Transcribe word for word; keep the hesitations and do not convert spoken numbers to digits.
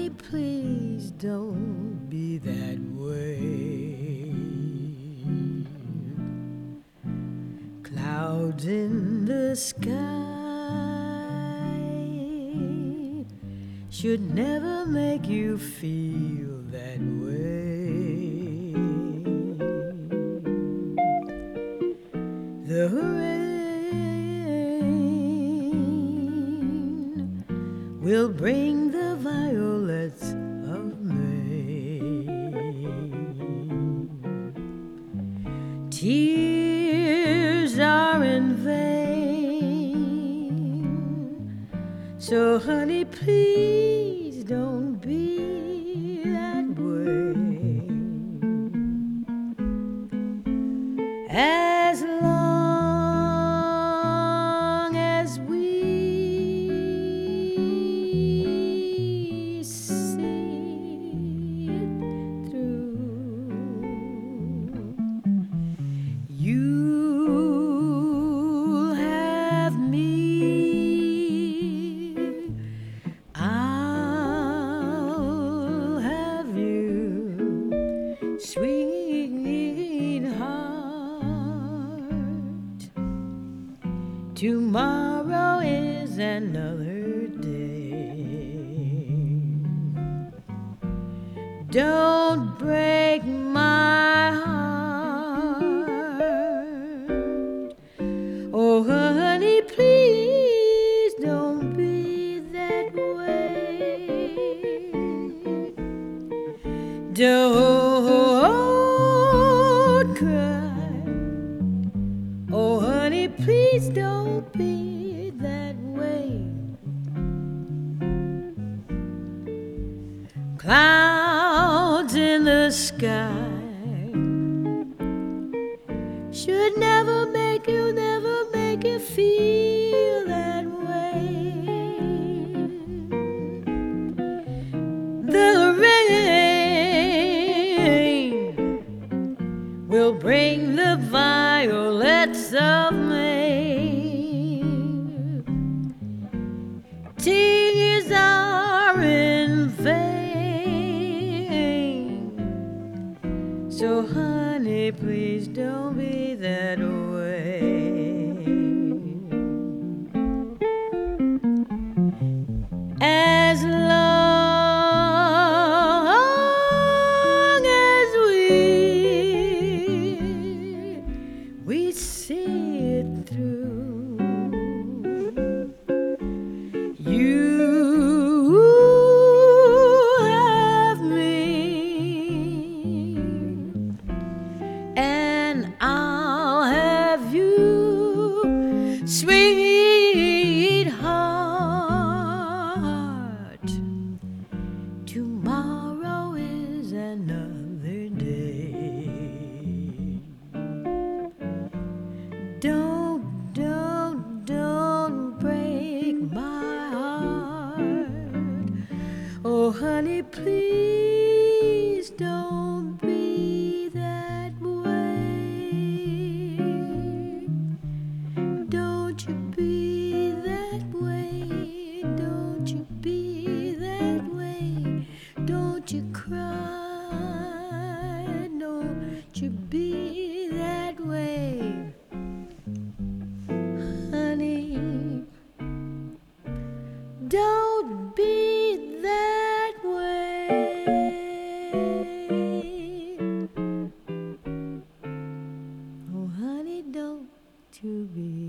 honey, please don't be that way. Clouds in the sky should never make you feel that way. The rain will bring the violets of May. Tears are in vain, so honey, please don't be that way. As long as we see it through, you'll have me, I'll have you, sweetheart. Tomorrow is another day. Don't break my heart. Oh, honey, please don't be that way. Don't cry. Oh, honey, please don't be that way. Clouds in the sky should never make you, never make you feel that way. The rain will bring the violets of May. Tears are in vain, so honey, please don't be that way. As long as we we see it through, you have me, and I'll have you, sweetheart. Tomorrow is another day. Don't, don't, don't break my heart. Oh, honey, please don't be that way. Don't you be that way. Don't you be that way. Don't you cry. Don't you be that way. Honey, don't be that way. Oh, honey, don't you be